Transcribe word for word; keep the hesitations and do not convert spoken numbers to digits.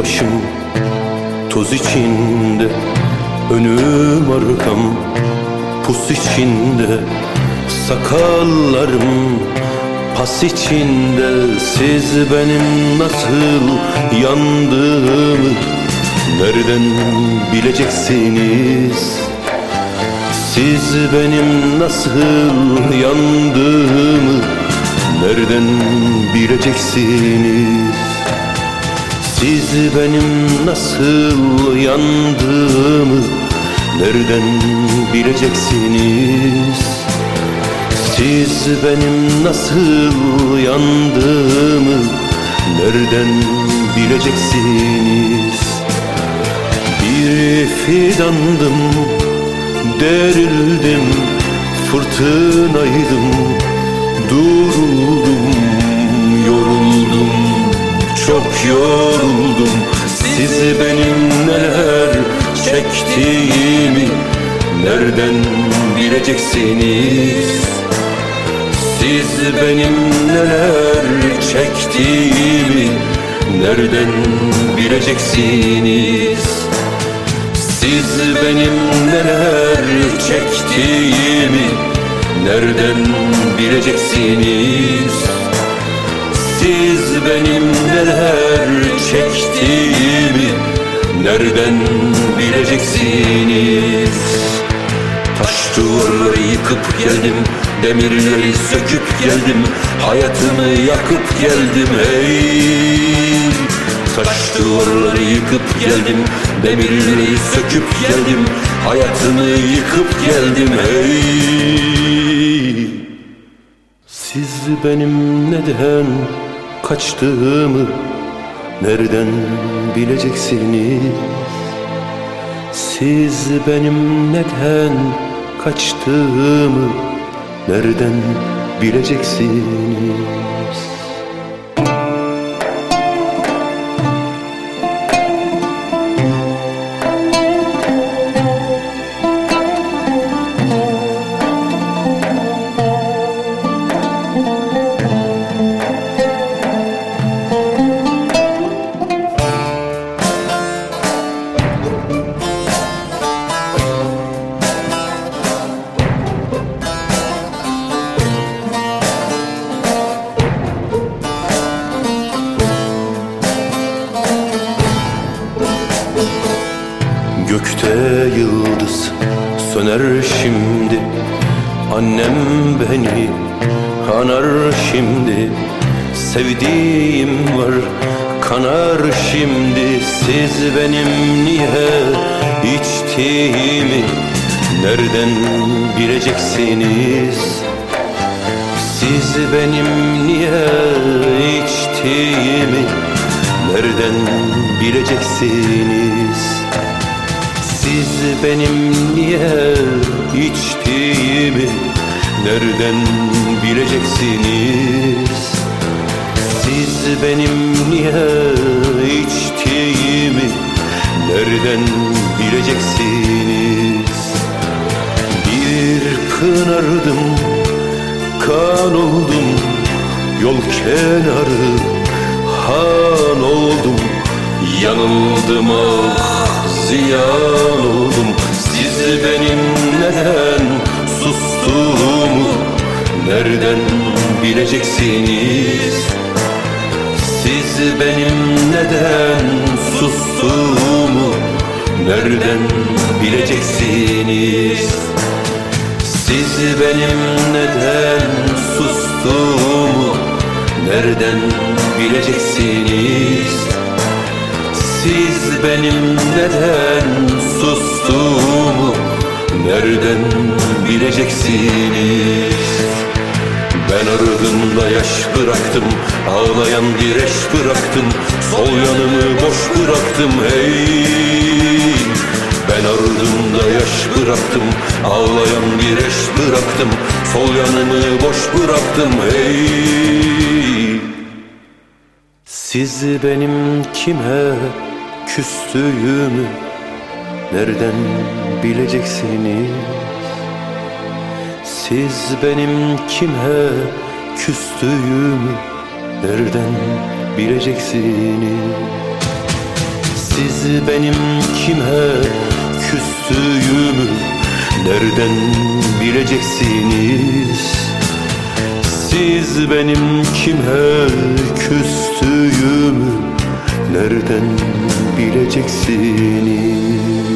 başım toz içinde, önüm arkam pus içinde, sakallarım pas içinde. Siz benim nasıl yandığımı nereden bileceksiniz? Siz benim nasıl yandığımı nereden bileceksiniz? Siz benim nasıl yandığımı nereden bileceksiniz? Siz benim nasıl yandığımı nereden bileceksiniz? Bir fidandım, derildim, fırtınaydım, duruldum, yoruldum, çok yoruldum. Siz benim neler çektiğimi nereden bileceksiniz? Siz benim neler çektiğimi nereden bileceksiniz? Siz benim neler çektiğimi nereden bileceksiniz? Siz benim neler çektiğimi nereden bileceksiniz? Taş duvarları yıkıp geldim, demirleri söküp geldim, hayatımı yakıp geldim hey. Taş duvarları yıkıp geldim, demirleri söküp geldim, hayatımı yıkıp geldim hey. Siz benim neden kaçtığımı nereden bileceksiniz? Siz benim neden kaçtığımı nereden bileceksiniz? Gökte yıldız söner şimdi, annem beni anar şimdi. Sevdiğim var kanar şimdi. Siz benim niye içtiğimi nereden bileceksiniz? Siz benim niye içtiğimi nereden bileceksiniz? Siz benim niye içtiğimi nereden bileceksiniz? Siz benim niye içtiğimi nereden bileceksiniz? Bir pınardım, kan oldum, yol kenarı han oldum. Yanıldım ah, ziyan oldum. Siz benim neden sustuğumu nereden bileceksiniz? Siz benim neden sustuğumu nereden bileceksiniz? Siz benim neden sustuğumu nereden bileceksiniz? Siz benim neden sustuğumu nereden bileceksiniz? Ben ardımda yaş bıraktım, ağlayan direş bıraktım, sol yanımı boş bıraktım hey. Ben ardımda yaş bıraktım, ağlayan direş bıraktım, sol yanımı boş bıraktım hey. Siz benim kime küstüğümü nereden bileceksiniz? Siz benim kime küstüğümü nereden bileceksiniz? Siz benim kime küstüğümü nereden bileceksiniz? Siz benim kime küstüğümü nereden bileceksiniz?